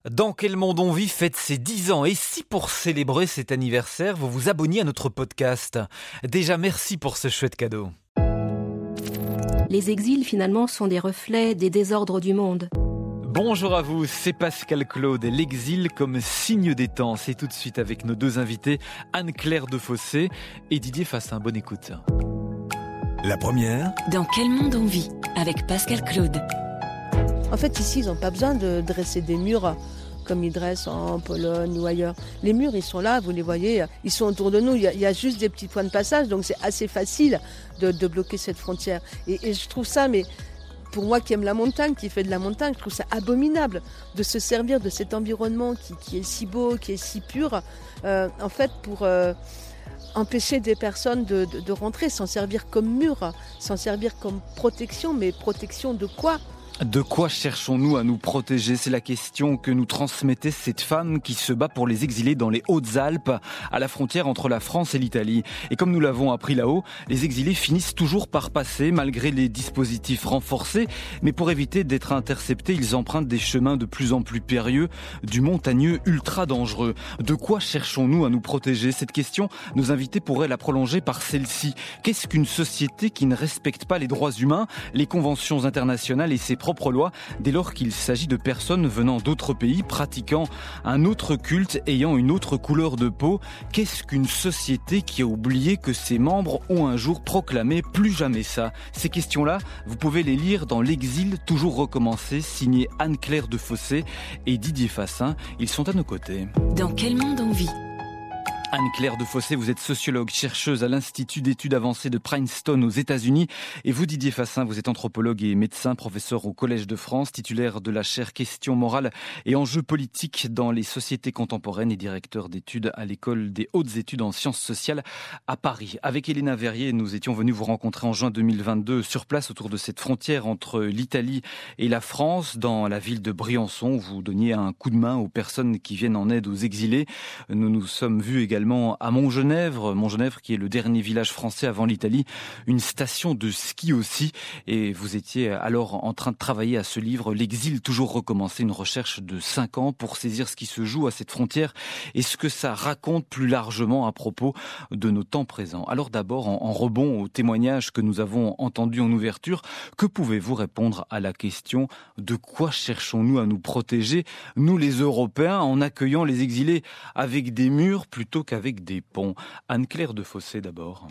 Dans quel monde on vit fête ses 10 ans et si pour célébrer cet anniversaire, vous vous abonniez à notre podcast. Déjà merci pour ce chouette cadeau. Les exils, finalement, sont des reflets des désordres du monde. Bonjour à vous, c'est Pascal Claude. L'exil comme signe des temps. C'est tout de suite avec nos deux invités, Anne-Claire Defossé et Didier Fassin. Bonne écoute. La première. Dans quel monde on vit avec Pascal Claude. En fait, ici, ils n'ont pas besoin de dresser des murs comme ils dressent en Pologne ou ailleurs. Les murs, ils sont là, vous les voyez, ils sont autour de nous. Il y a juste des petits points de passage, donc c'est assez facile de bloquer cette frontière. Et je trouve ça, mais pour moi qui aime la montagne, qui fait de la montagne, je trouve ça abominable de se servir de cet environnement qui est si beau, qui est si pur, en fait, pour empêcher des personnes de rentrer, s'en servir comme mur, s'en servir comme protection, mais protection de quoi ? De quoi cherchons-nous à nous protéger ? C'est la question que nous transmettait cette femme qui se bat pour les exilés dans les Hautes-Alpes, à la frontière entre la France et l'Italie. Et comme nous l'avons appris là-haut, les exilés finissent toujours par passer, malgré les dispositifs renforcés. Mais pour éviter d'être interceptés, ils empruntent des chemins de plus en plus périlleux, du montagneux ultra dangereux. De quoi cherchons-nous à nous protéger ? Cette question, nos invités pourraient la prolonger par celle-ci. Qu'est-ce qu'une société qui ne respecte pas les droits humains, les conventions internationales et ses propres loi dès lors qu'il s'agit de personnes venant d'autres pays pratiquant un autre culte, ayant une autre couleur de peau? Qu'est-ce qu'une société qui a oublié que ses membres ont un jour proclamé plus jamais ça? Ces questions-là, vous pouvez les lire dans L'exil toujours recommencé, signé Anne-Claire Defossé et Didier Fassin. Ils sont à nos côtés. Dans quel monde on vit ? Anne-Claire Defossé, vous êtes sociologue, chercheuse à l'Institut d'études avancées de Princeton aux États-Unis. Et vous, Didier Fassin, vous êtes anthropologue et médecin, professeur au Collège de France, titulaire de la chaire Questions morales et enjeux politiques dans les sociétés contemporaines et directeur d'études à l'École des hautes études en sciences sociales à Paris. Avec Elena Verrier, nous étions venus vous rencontrer en juin 2022 sur place autour de cette frontière entre l'Italie et la France, dans la ville de Briançon. Vous donniez un coup de main aux personnes qui viennent en aide aux exilés. Nous nous sommes vus également à Montgenèvre qui est le dernier village français avant l'Italie, une station de ski aussi. Et vous étiez alors en train de travailler à ce livre, L'exil toujours recommencé, une recherche de 5 ans pour saisir ce qui se joue à cette frontière et ce que ça raconte plus largement à propos de nos temps présents. Alors d'abord, en rebond au témoignage que nous avons entendu en ouverture, que pouvez-vous répondre à la question de quoi cherchons-nous à nous protéger, nous les Européens, en accueillant les exilés avec des murs plutôt qu'avec des ponts? Anne-Claire Defossé d'abord.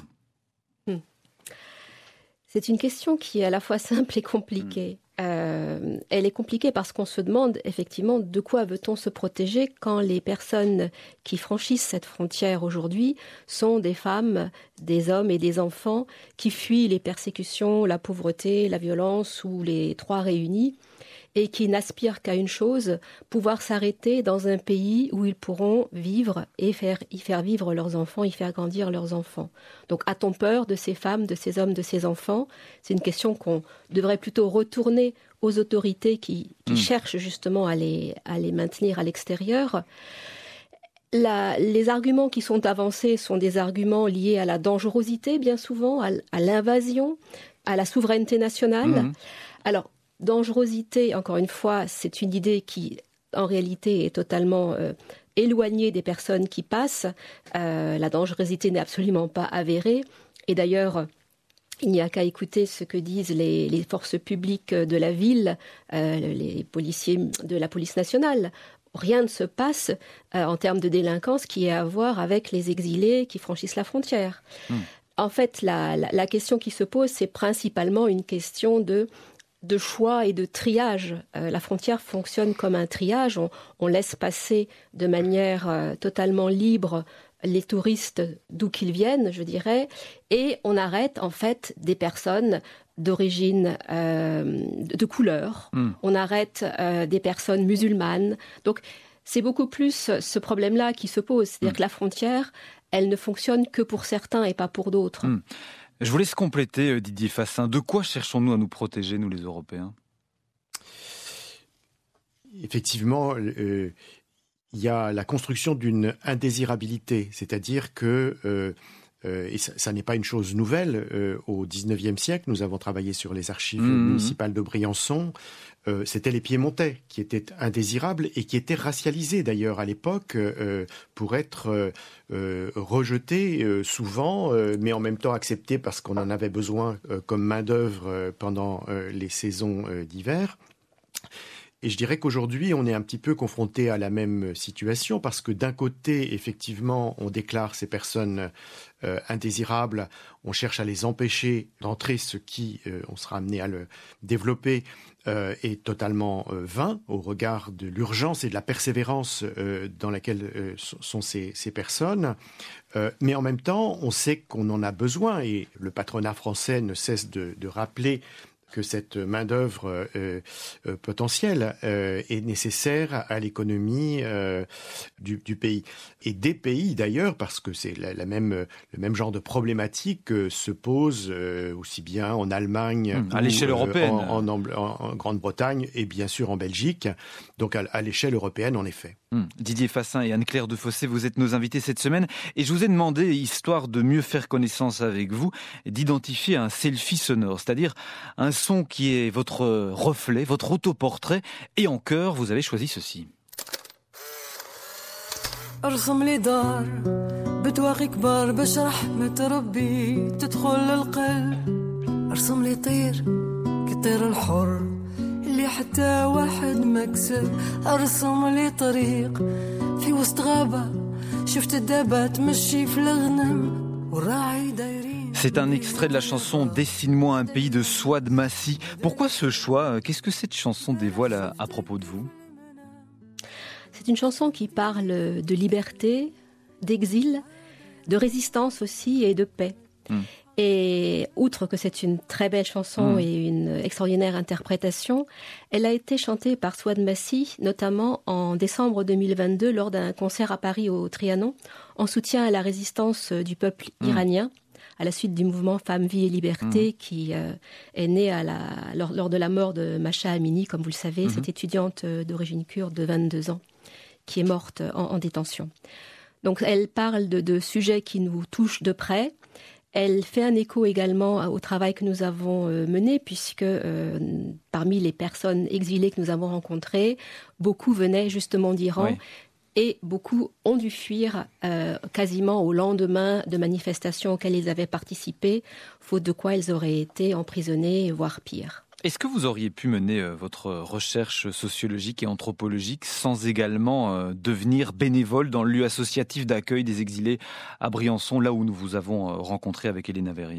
C'est une question qui est à la fois simple et compliquée. Elle est compliquée parce qu'on se demande effectivement de quoi veut-on se protéger quand les personnes qui franchissent cette frontière aujourd'hui sont des femmes, des hommes et des enfants qui fuient les persécutions, la pauvreté, la violence ou les trois réunis, et qui n'aspirent qu'à une chose, pouvoir s'arrêter dans un pays où ils pourront vivre et y faire vivre leurs enfants, y faire grandir leurs enfants. Donc a-t-on peur de ces femmes, de ces hommes, de ces enfants ? C'est une question qu'on devrait plutôt retourner aux autorités qui cherchent justement à les maintenir à l'extérieur. Les arguments qui sont avancés sont des arguments liés à la dangerosité, bien souvent, à l'invasion, à la souveraineté nationale. Alors, dangerosité, encore une fois, c'est une idée qui, en réalité, est totalement éloignée des personnes qui passent. La dangerosité n'est absolument pas avérée. Et d'ailleurs, il n'y a qu'à écouter ce que disent les forces publiques de la ville, les policiers de la police nationale. Rien ne se passe en termes de délinquance qui ait à voir avec les exilés qui franchissent la frontière. En fait, la question qui se pose, c'est principalement une question de choix et de triage. La frontière fonctionne comme un triage. On laisse passer de manière totalement libre les touristes d'où qu'ils viennent, je dirais, et on arrête en fait des personnes d'origine, de couleur. On arrête des personnes musulmanes. Donc c'est beaucoup plus ce problème-là qui se pose. C'est-à-dire que la frontière, elle ne fonctionne que pour certains et pas pour d'autres. Je vous laisse compléter, Didier Fassin. De quoi cherchons-nous à nous protéger, nous les Européens ? Effectivement, il y a la construction d'une indésirabilité, c'est-à-dire que et ça n'est pas une chose nouvelle. Au XIXe siècle, nous avons travaillé sur les archives municipales de Briançon. C'était les Piémontais qui étaient indésirables et qui étaient racialisés d'ailleurs à l'époque pour être rejetés souvent, mais en même temps acceptés parce qu'on en avait besoin comme main-d'œuvre pendant les saisons d'hiver. Et je dirais qu'aujourd'hui, on est un petit peu confronté à la même situation parce que d'un côté, effectivement, on déclare ces personnes indésirables, on cherche à les empêcher d'entrer, ce qui, on sera amené à le développer, est totalement vain au regard de l'urgence et de la persévérance dans laquelle sont ces personnes. Mais en même temps, on sait qu'on en a besoin et le patronat français ne cesse de rappeler que cette main-d'œuvre potentielle est nécessaire à l'économie du pays. Et des pays d'ailleurs, parce que c'est le même genre de problématique se pose aussi bien en Allemagne à l'échelle européenne, en Grande-Bretagne et bien sûr en Belgique. Donc à l'échelle européenne, en effet. Didier Fassin et Anne-Claire Defossé, vous êtes nos invités cette semaine. Et je vous ai demandé, histoire de mieux faire connaissance avec vous, d'identifier un selfie sonore, c'est-à-dire un son qui est votre reflet, votre autoportrait. Et en chœur, vous avez choisi ceci. ارسم لي دار بتواقي كبار باش رحمة تربي تدخل للقلب ارسم لي طير كطير الحر اللي حتى واحد مكسب ارسم لي طريق في وسط غابة شفت الدابة تمشي في الغنم والراعي دايرين. C'est un extrait de la chanson « Dessine-moi un pays » de Souad Massi. Pourquoi ce choix ? Qu'est-ce que cette chanson dévoile à propos de vous ? C'est une chanson qui parle de liberté, d'exil, de résistance aussi et de paix. Et outre que c'est une très belle chanson et une extraordinaire interprétation, elle a été chantée par Souad Massi, notamment en décembre 2022 lors d'un concert à Paris au Trianon, en soutien à la résistance du peuple iranien, à la suite du mouvement Femmes, Vie et Liberté qui est né lors de la mort de Masha Amini, comme vous le savez, cette étudiante d'origine kurde de 22 ans, qui est morte en détention. Donc elle parle de sujets qui nous touchent de près. Elle fait un écho également au travail que nous avons mené, puisque parmi les personnes exilées que nous avons rencontrées, beaucoup venaient justement d'Iran. Oui. Et beaucoup ont dû fuir quasiment au lendemain de manifestations auxquelles ils avaient participé, faute de quoi ils auraient été emprisonnés, voire pire. Est-ce que vous auriez pu mener votre recherche sociologique et anthropologique sans également devenir bénévole dans le lieu associatif d'accueil des exilés à Briançon, là où nous vous avons rencontré avec Elena Verrier ?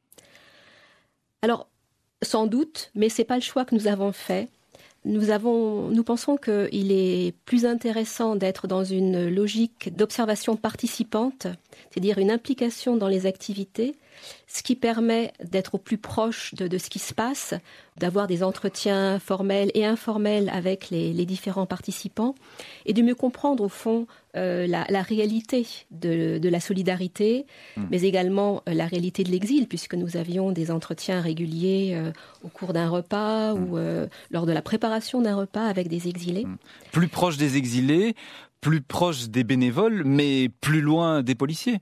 Alors, sans doute, mais ce n'est pas le choix que nous avons fait. Nous pensons qu'il est plus intéressant d'être dans une logique d'observation participante, c'est-à-dire une implication dans les activités, ce qui permet d'être au plus proche de ce qui se passe, d'avoir des entretiens formels et informels avec les différents participants et de mieux comprendre au fond la réalité de la solidarité, mais également la réalité de l'exil, puisque nous avions des entretiens réguliers au cours d'un repas ou lors de la préparation d'un repas avec des exilés. Plus proche des exilés, plus proche des bénévoles, mais plus loin des policiers.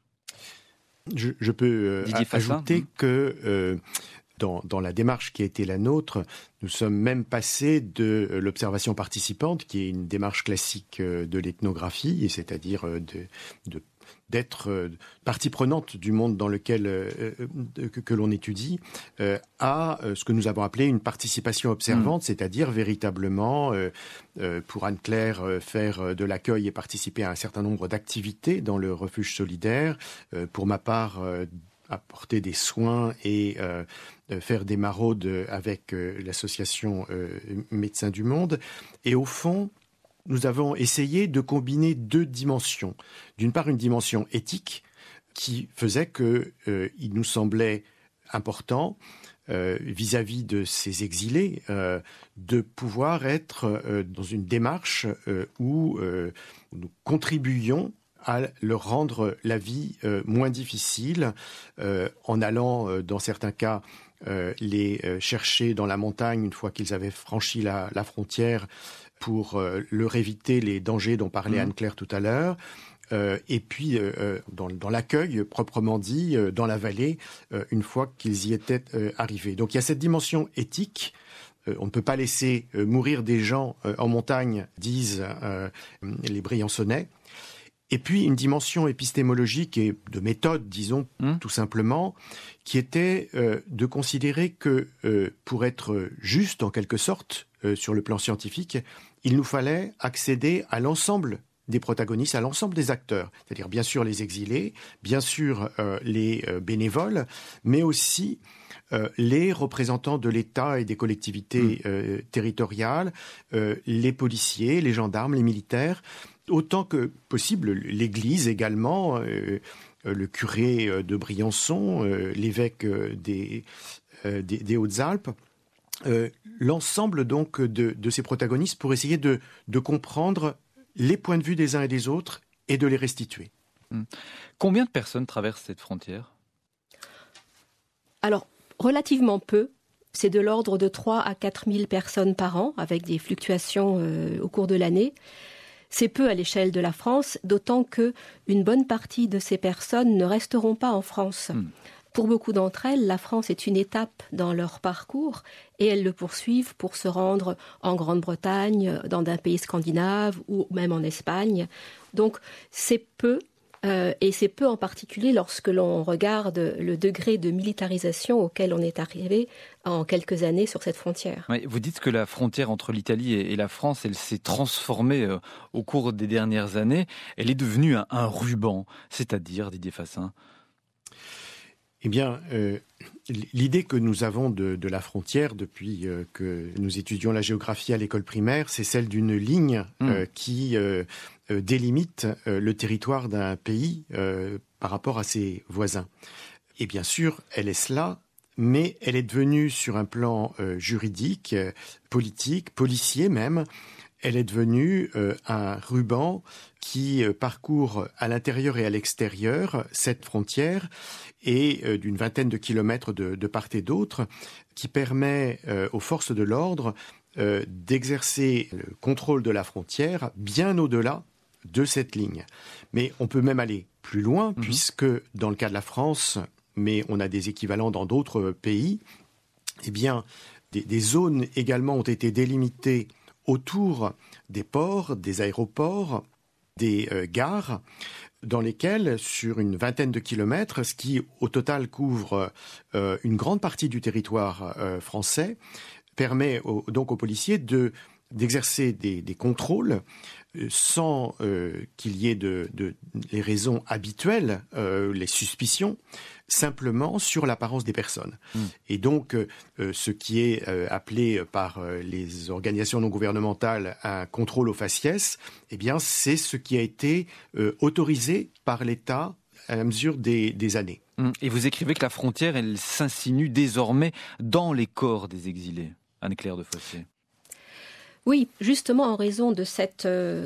Je peux ajouter que dans la démarche qui a été la nôtre, nous sommes même passés de l'observation participante, qui est une démarche classique de l'ethnographie, c'est-à-dire d'être partie prenante du monde dans lequel que l'on étudie, à ce que nous avons appelé une participation observante, c'est-à-dire véritablement, pour Anne-Claire, faire de l'accueil et participer à un certain nombre d'activités dans le refuge solidaire, pour ma part, apporter des soins et faire des maraudes avec l'association Médecins du Monde. Et au fond, nous avons essayé de combiner deux dimensions. D'une part, une dimension éthique qui faisait qu'il nous semblait important, vis-à-vis de ces exilés, de pouvoir être dans une démarche où nous contribuions à leur rendre la vie moins difficile, en allant, dans certains cas, les chercher dans la montagne une fois qu'ils avaient franchi la frontière, pour leur éviter les dangers dont parlait Anne-Claire tout à l'heure, et puis dans l'accueil proprement dit, dans la vallée, une fois qu'ils y étaient arrivés. Donc il y a cette dimension éthique. On ne peut pas laisser mourir des gens en montagne, disent les Briançonnais. Et puis une dimension épistémologique et de méthode, disons, tout simplement, qui était de considérer que pour être juste, en quelque sorte, sur le plan scientifique, il nous fallait accéder à l'ensemble des protagonistes, à l'ensemble des acteurs, c'est-à-dire bien sûr les exilés, bien sûr les bénévoles, mais aussi les représentants de l'État et des collectivités territoriales, les policiers, les gendarmes, les militaires, autant que possible, l'Église également, le curé de Briançon, l'évêque des Hautes-Alpes, l'ensemble donc de ces protagonistes pour essayer de comprendre les points de vue des uns et des autres et de les restituer. Combien de personnes traversent cette frontière ? Alors, relativement peu. C'est de l'ordre de 3 à 4 000 personnes par an, avec des fluctuations au cours de l'année. C'est peu à l'échelle de la France, d'autant qu'une bonne partie de ces personnes ne resteront pas en France. Pour beaucoup d'entre elles, la France est une étape dans leur parcours et elles le poursuivent pour se rendre en Grande-Bretagne, dans un pays scandinave ou même en Espagne. Donc c'est peu, et c'est peu en particulier lorsque l'on regarde le degré de militarisation auquel on est arrivé en quelques années sur cette frontière. Oui, vous dites que la frontière entre l'Italie et la France, elle s'est transformée au cours des dernières années. Elle est devenue un ruban, c'est-à-dire, Didier Fassin ? Eh bien, l'idée que nous avons de la frontière depuis que nous étudions la géographie à l'école primaire, c'est celle d'une ligne qui délimite le territoire d'un pays par rapport à ses voisins. Et bien sûr, elle est cela, mais elle est devenue sur un plan juridique, politique, policier même, elle est devenue un ruban qui parcourt à l'intérieur et à l'extérieur cette frontière et d'une vingtaine de kilomètres de part et d'autre, qui permet aux forces de l'ordre d'exercer le contrôle de la frontière bien au-delà de cette ligne. Mais on peut même aller plus loin, puisque dans le cas de la France, mais on a des équivalents dans d'autres pays, eh bien, des zones également ont été délimitées autour des ports, des aéroports, des gares, dans lesquelles, sur une vingtaine de kilomètres, ce qui au total couvre une grande partie du territoire français, permet donc aux policiers d'exercer des contrôles sans qu'il y ait les raisons habituelles, les suspicions, simplement sur l'apparence des personnes. Et donc, ce qui est appelé par les organisations non gouvernementales un contrôle au faciès, eh bien, c'est ce qui a été autorisé par l'État à la mesure des années. Et vous écrivez que la frontière, elle s'insinue désormais dans les corps des exilés. Anne-Claire de Fossé. Oui, justement en raison de cette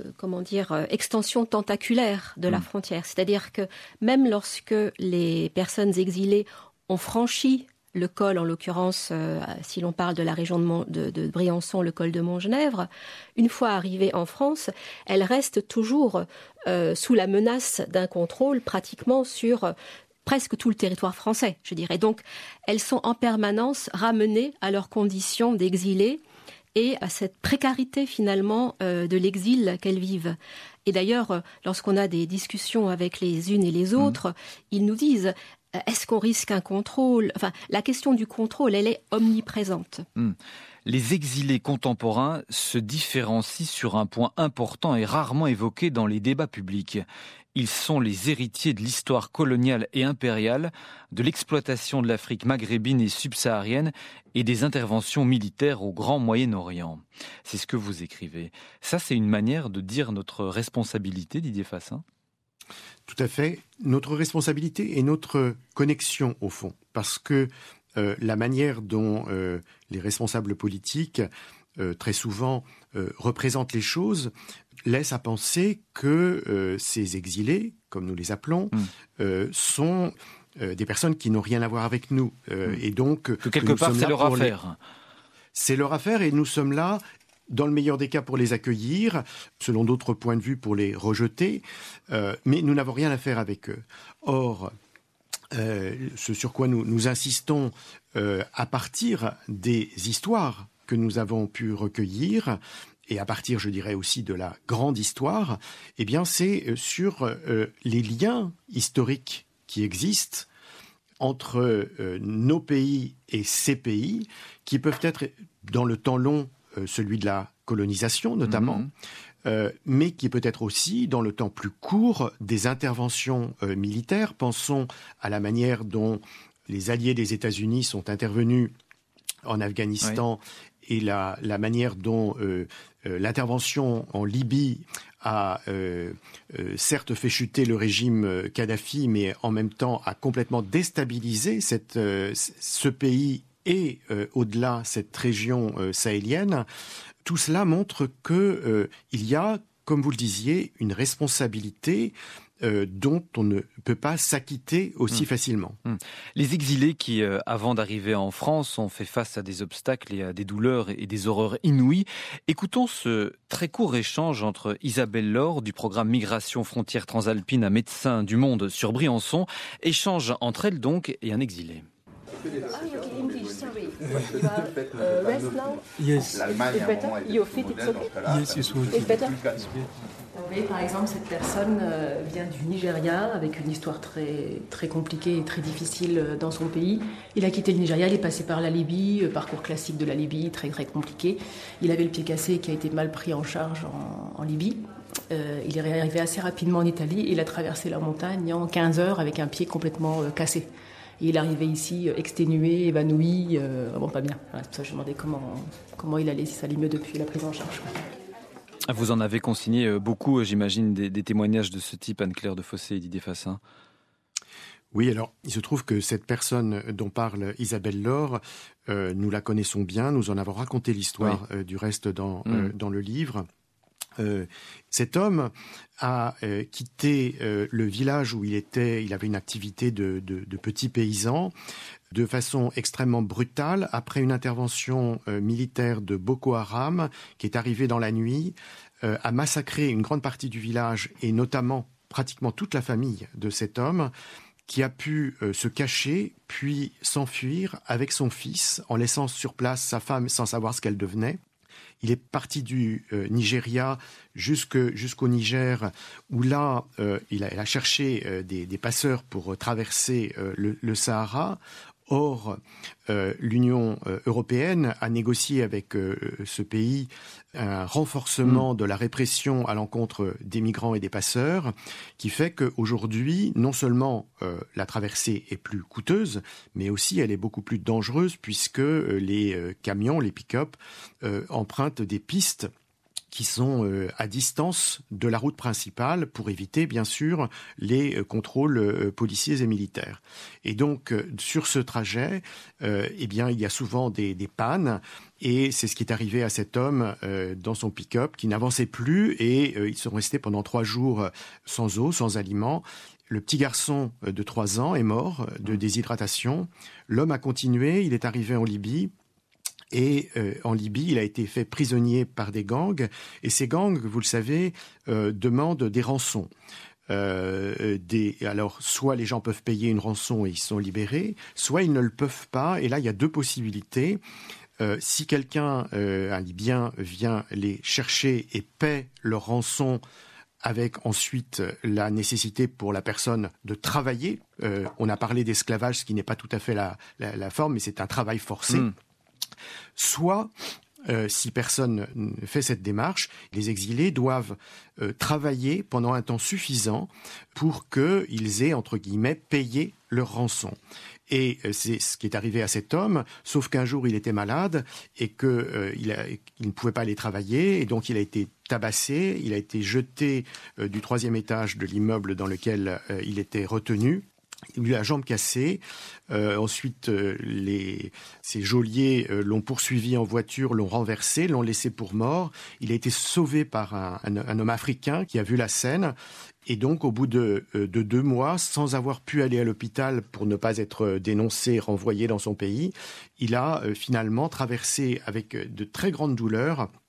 extension tentaculaire de la frontière. C'est-à-dire que même lorsque les personnes exilées ont franchi le col, en l'occurrence, si l'on parle de la région de Briançon, le col de Montgenèvre, une fois arrivées en France, elles restent toujours sous la menace d'un contrôle pratiquement sur presque tout le territoire français, je dirais. Donc, elles sont en permanence ramenées à leurs conditions d'exilées et à cette précarité finalement de l'exil qu'elles vivent. Et d'ailleurs, lorsqu'on a des discussions avec les unes et les autres, ils nous disent est-ce qu'on risque un contrôle ? Enfin, la question du contrôle, elle est omniprésente. Les exilés contemporains se différencient sur un point important et rarement évoqué dans les débats publics. Ils sont les héritiers de l'histoire coloniale et impériale, de l'exploitation de l'Afrique maghrébine et subsaharienne et des interventions militaires au Grand Moyen-Orient. C'est ce que vous écrivez. Ça, c'est une manière de dire notre responsabilité, Didier Fassin ? Tout à fait. Notre responsabilité et notre connexion, au fond. Parce que la manière dont les responsables politiques, très souvent, représentent les choses, laisse à penser que ces exilés, comme nous les appelons, sont des personnes qui n'ont rien à voir avec nous. Et donc, que quelque part, c'est leur affaire. C'est leur affaire et nous sommes là dans le meilleur des cas pour les accueillir, selon d'autres points de vue pour les rejeter, mais nous n'avons rien à faire avec eux. Or, ce sur quoi nous insistons à partir des histoires que nous avons pu recueillir, et à partir, je dirais, aussi de la grande histoire, eh bien, c'est sur les liens historiques qui existent entre nos pays et ces pays, qui peuvent être, dans le temps long, celui de la colonisation notamment, mais qui peut être aussi, dans le temps plus court, des interventions militaires. Pensons à la manière dont les alliés des États-Unis sont intervenus en Afghanistan, et la manière dont l'intervention en Libye a certes fait chuter le régime Kadhafi, mais en même temps a complètement déstabilisé ce pays et au-delà cette région sahélienne. Tout cela montre qu'il y a, comme vous le disiez, une responsabilité dont on ne peut pas s'acquitter aussi facilement. Les exilés qui, avant d'arriver en France, ont fait face à des obstacles et à des douleurs et des horreurs inouïes. Écoutons ce très court échange entre Isabelle Laure du programme Migration Frontières Transalpines à Médecins du Monde sur Briançon. Échange entre elle donc et un exilé. Rest now? Yes. It's better? Your feet, it's okay? Yes, it's better. Vous voyez, par exemple, cette personne vient du Nigeria avec une histoire très, très compliquée et très difficile dans son pays. Il a quitté le Nigeria, il est passé par la Libye, parcours classique de la Libye, très très compliqué. Il avait le pied cassé qui a été mal pris en charge en Libye. Il est arrivé assez rapidement en Italie et il a traversé la montagne en 15 heures avec un pied complètement cassé. Et il est arrivé ici exténué, évanoui, pas bien. C'est pour ça que je me demandais comment il allait, si ça allait mieux depuis la prise en charge. Vous en avez consigné beaucoup, j'imagine, des témoignages de ce type, Anne-Claire Defossé et Didier Fassin. Oui, alors il se trouve que cette personne dont parle Isabelle Laure, nous la connaissons bien, nous en avons raconté l'histoire du reste dans le livre. Cet homme a quitté le village où il avait une activité de petit paysan de façon extrêmement brutale après une intervention militaire de Boko Haram qui est arrivée dans la nuit, a massacré une grande partie du village et notamment pratiquement toute la famille de cet homme qui a pu se cacher puis s'enfuir avec son fils en laissant sur place sa femme sans savoir ce qu'elle devenait. Il est parti du Nigeria jusqu'au Niger, où là, il a cherché des passeurs pour traverser le Sahara. Or, l'Union européenne a négocié avec ce pays un renforcement de la répression à l'encontre des migrants et des passeurs, qui fait qu'aujourd'hui, non seulement la traversée est plus coûteuse, mais aussi elle est beaucoup plus dangereuse puisque les camions, les pick-up, empruntent des pistes qui sont à distance de la route principale pour éviter, bien sûr, les contrôles policiers et militaires. Et donc, sur ce trajet, il y a souvent des pannes, et c'est ce qui est arrivé à cet homme dans son pick-up, qui n'avançait plus, et ils sont restés pendant 3 jours sans eau, sans aliments. Le petit garçon de 3 ans est mort de déshydratation. L'homme a continué, il est arrivé en Libye. Et en Libye, il a été fait prisonnier par des gangs. Et ces gangs, vous le savez, demandent des rançons. Alors, soit les gens peuvent payer une rançon et ils sont libérés, soit ils ne le peuvent pas. Et là, il y a 2 possibilités. Si quelqu'un, un Libyen, vient les chercher et paie leur rançon, avec ensuite la nécessité pour la personne de travailler. On a parlé d'esclavage, ce qui n'est pas tout à fait la forme, mais c'est un travail forcé. Soit, si personne ne fait cette démarche, les exilés doivent travailler pendant un temps suffisant pour qu'ils aient, entre guillemets, payé leur rançon. Et c'est ce qui est arrivé à cet homme, sauf qu'un jour il était malade et qu'il ne pouvait pas aller travailler, et donc il a été tabassé, il a été jeté du 3e étage de l'immeuble dans lequel il était retenu. Il a eu la jambe cassée. Ensuite, ces geôliers l'ont poursuivi en voiture, l'ont renversé, l'ont laissé pour mort. Il a été sauvé par un homme africain qui a vu la scène. Et donc, au bout de 2 mois, sans avoir pu aller à l'hôpital pour ne pas être dénoncé, renvoyé dans son pays, il a finalement traversé avec de très grandes douleurs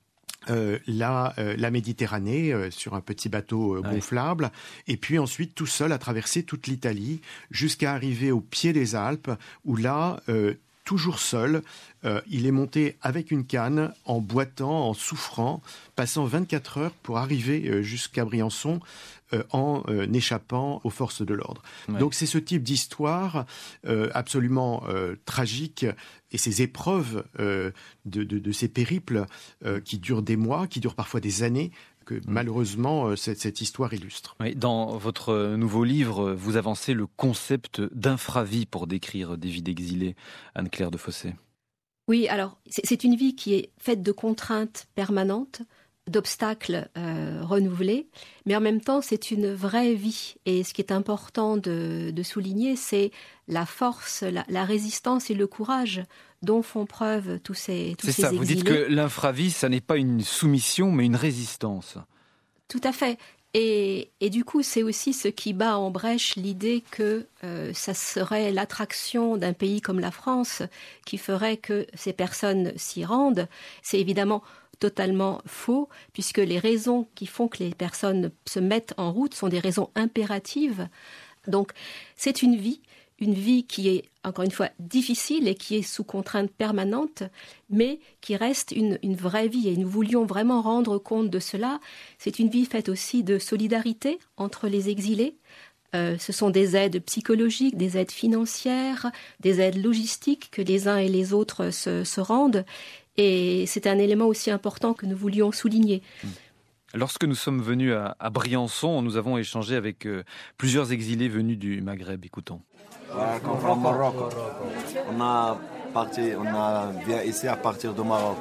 la Méditerranée sur un petit bateau gonflable, et puis ensuite tout seul à traverser toute l'Italie jusqu'à arriver au pied des Alpes, où là, toujours seul, il est monté avec une canne, en boitant, en souffrant, passant 24 heures pour arriver jusqu'à Briançon, en échappant aux forces de l'ordre. Ouais. Donc c'est ce type d'histoire absolument tragique, et ces épreuves de ces périples qui durent des mois, qui durent parfois des années, que malheureusement cette histoire illustre. Oui, dans votre nouveau livre, vous avancez le concept d'infravie pour décrire des vies d'exilés, Anne-Claire Defossé. Oui, alors c'est une vie qui est faite de contraintes permanentes, d'obstacles renouvelés, mais en même temps c'est une vraie vie. Et ce qui est important de souligner, c'est la force, la résistance et le courage dont font preuve tous ces exilés. C'est ça, vous dites que l'infravie, ça n'est pas une soumission, mais une résistance. Tout à fait. Et du coup, c'est aussi ce qui bat en brèche l'idée que ça serait l'attraction d'un pays comme la France qui ferait que ces personnes s'y rendent. C'est évidemment totalement faux, puisque les raisons qui font que les personnes se mettent en route sont des raisons impératives. Donc, c'est une vie qui est, encore une fois, difficile et qui est sous contrainte permanente, mais qui reste une vraie vie. Et nous voulions vraiment rendre compte de cela. C'est une vie faite aussi de solidarité entre les exilés. Ce sont des aides psychologiques, des aides financières, des aides logistiques que les uns et les autres se rendent. Et c'est un élément aussi important que nous voulions souligner. Lorsque nous sommes venus à Briançon, nous avons échangé avec plusieurs exilés venus du Maghreb. Écoutons. Voilà, comme from Morocco. On a vient ici à partir du Maroc.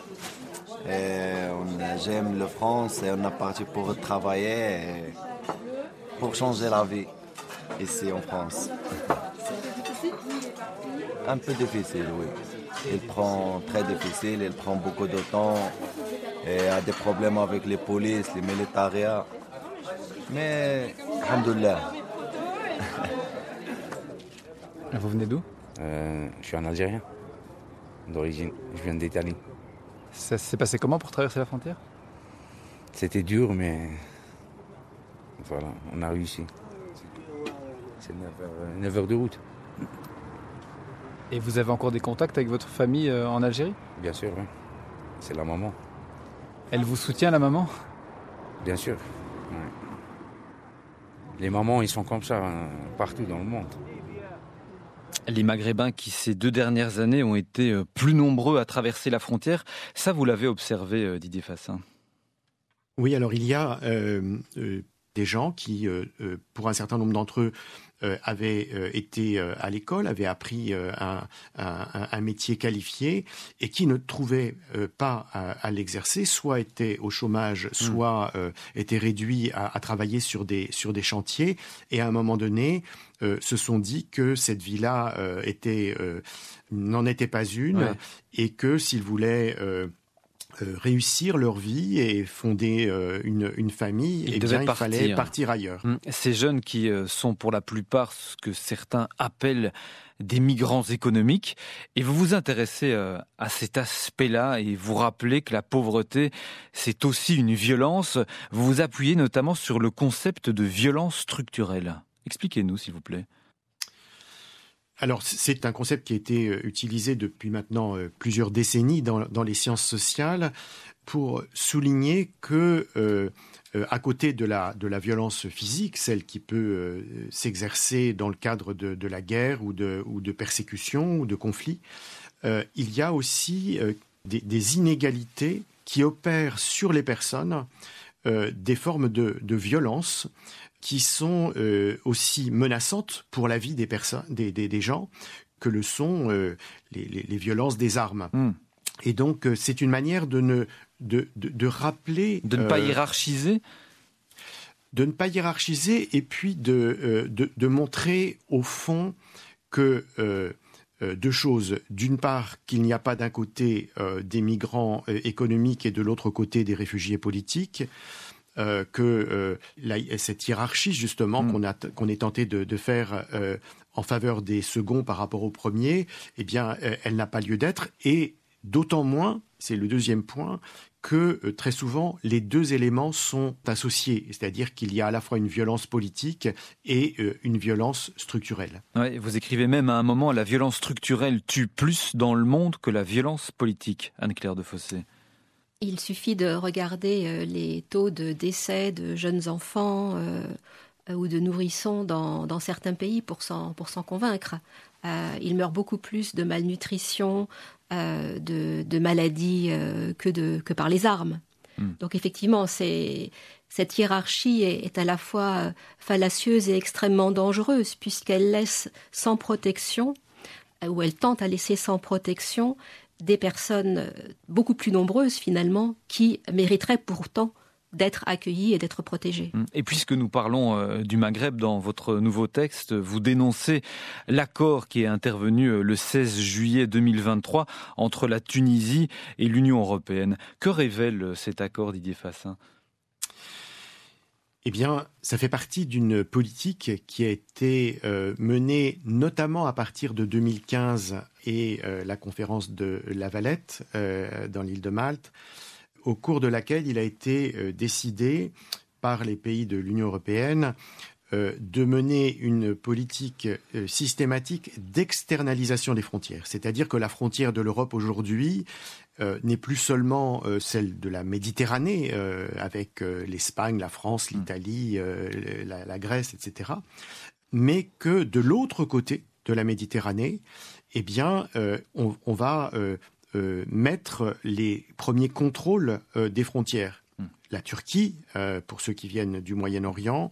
J'aime la France et on a parti pour travailler, pour changer la vie ici en France. Un peu difficile, oui. Il prend très difficile, il prend beaucoup de temps. Et a des problèmes avec les polices, les militaires. Mais, alhamdoulilah. Vous venez d'où ? Je suis un Algérien, d'origine. Je viens d'Italie. Ça s'est passé comment pour traverser la frontière ? C'était dur, mais voilà, on a réussi. C'est 9 heures de route. Et vous avez encore des contacts avec votre famille en Algérie ? Bien sûr, oui. C'est la maman. Elle vous soutient, la maman ? Bien sûr. Oui. Les mamans, ils sont comme ça partout dans le monde. Les Maghrébins qui, ces 2 dernières années, ont été plus nombreux à traverser la frontière, ça, vous l'avez observé, Didier Fassin ? Oui, alors il y a des gens qui, pour un certain nombre d'entre eux, avaient été à l'école, avaient appris un métier qualifié et qui ne trouvaient pas à l'exercer, soit étaient au chômage, soit étaient réduits à travailler sur des chantiers, et à un moment donné se sont dit que cette vie-là n'en était pas une, et que s'ils voulaient réussir leur vie et fonder une famille, il fallait partir ailleurs. Ces jeunes qui sont pour la plupart ce que certains appellent des migrants économiques, et vous vous intéressez à cet aspect-là et vous rappelez que la pauvreté, c'est aussi une violence. Vous vous appuyez notamment sur le concept de violence structurelle. Expliquez-nous, s'il vous plaît. Alors, c'est un concept qui a été utilisé depuis maintenant plusieurs décennies dans les sciences sociales pour souligner que, à côté de la violence physique, celle qui peut s'exercer dans le cadre de la guerre ou de persécutions ou de conflits, il y a aussi des inégalités qui opèrent sur les personnes des formes de violence qui sont aussi menaçantes pour la vie des personnes, des gens, que le sont les violences des armes. Et donc, c'est une manière de rappeler... De ne pas hiérarchiser ? De ne pas hiérarchiser, et puis de montrer, au fond, que 2 choses. D'une part, qu'il n'y a pas d'un côté des migrants économiques et de l'autre côté des réfugiés politiques, que cette hiérarchie justement qu'on est tenté de faire en faveur des seconds par rapport aux premiers, eh bien, elle n'a pas lieu d'être, et d'autant moins, c'est le deuxième point, que très souvent les deux éléments sont associés, c'est-à-dire qu'il y a à la fois une violence politique et une violence structurelle. Ouais, vous écrivez même à un moment, la violence structurelle tue plus dans le monde que la violence politique. Anne-Claire Defossé. Il suffit de regarder les taux de décès de jeunes enfants ou de nourrissons dans certains pays pour s'en convaincre. Il meurt beaucoup plus de malnutrition, de maladies que par les armes. Donc effectivement, cette hiérarchie est à la fois fallacieuse et extrêmement dangereuse puisqu'elle laisse sans protection, ou elle tente à laisser sans protection des personnes beaucoup plus nombreuses finalement qui mériteraient pourtant d'être accueillis et d'être protégés. Et puisque nous parlons du Maghreb dans votre nouveau texte, vous dénoncez l'accord qui est intervenu le 16 juillet 2023 entre la Tunisie et l'Union européenne. Que révèle cet accord, Didier Fassin ? Eh bien, ça fait partie d'une politique qui a été menée notamment à partir de 2015 et la conférence de La Valette dans l'île de Malte, au cours de laquelle il a été décidé par les pays de l'Union européenne de mener une politique systématique d'externalisation des frontières. C'est-à-dire que la frontière de l'Europe aujourd'hui n'est plus seulement celle de la Méditerranée, avec l'Espagne, la France, l'Italie, la Grèce, etc., mais que de l'autre côté de la Méditerranée, eh bien, on va mettre les premiers contrôles des frontières. La Turquie, pour ceux qui viennent du Moyen-Orient,